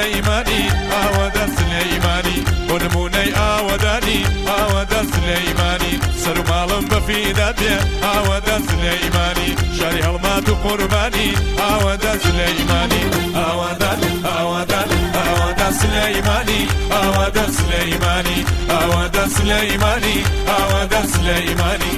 سليماني آودا سليماني ونموني آوداني آودا سليماني سر مالم بفيداتي آودا سليماني شاري هلمات قرباني آودا سليماني آودا آودا آودا سليماني آودا سليماني آودا سليماني آودا سليماني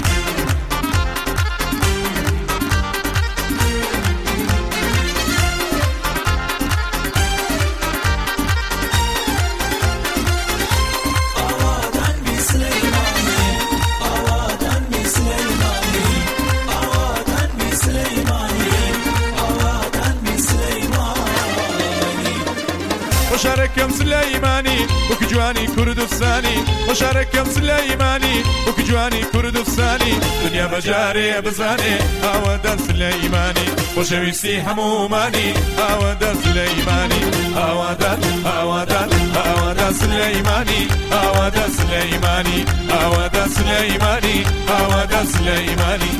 وشاركم سليماني وكجواني كردستاني وشاركم سليماني وكجواني كردستاني دنيا بجاري بزاني آودا سليماني وشويسي هموماني آودا سليماني آودا آودا آودا سليماني آودا سليماني آودا سليماني آودا سليماني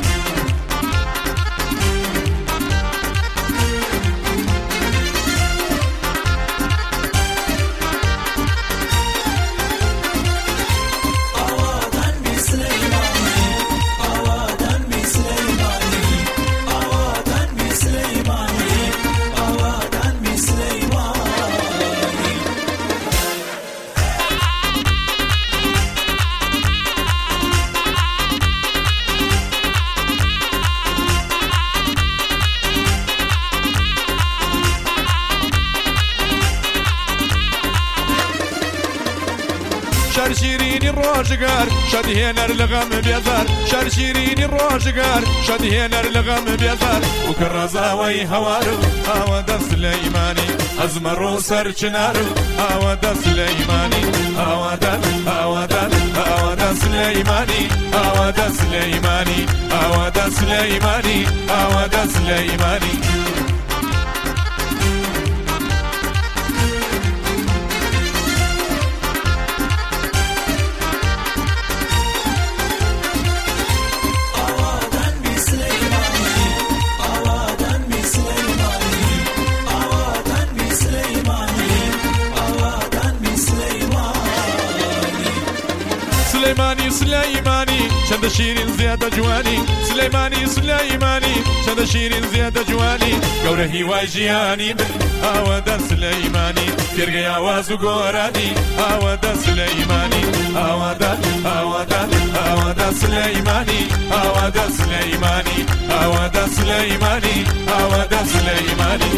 شار شيريني الروجقار شادي هنر لغم بيزار شار شيريني الروجقار شادي هنر لغم بيزار وكرزاوي هوارو آودا سليماني أزمرو سر چنارو آودا سليماني آودا آودا آودا سليماني آودا سليماني آودا سليماني آودا سليماني سليماني سليماني شد شيرين زيادة جواني سليماني سليماني شد شيرين زيادة جواني قوله واجياني من آودا سليماني فرقي آواز وقوراني آودا سليماني آودا آودا آودا سليماني آودا سليماني آودا سليماني آودا سليماني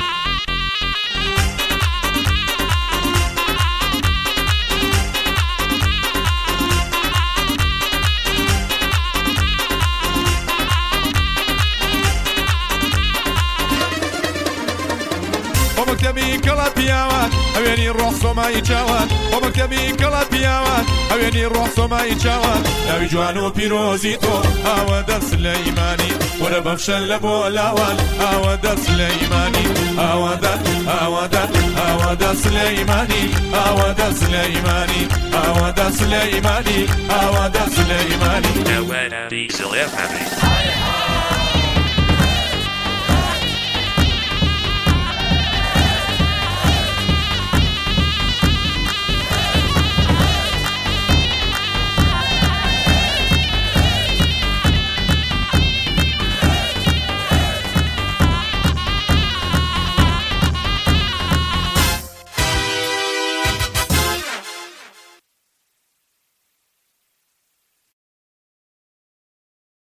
ومكتبي كلا بياوان هويني الروح سوما يجاوان ومكتبي كلا بياوان هويني الروح سوما يجاوان ناوي جوانو بيروزيتو آودا سليماني ولا بفشل لبولاوان آودا سليماني آودا آودا آودا سليماني آودا سليماني آودا سليماني آودا سليماني Diesel FM.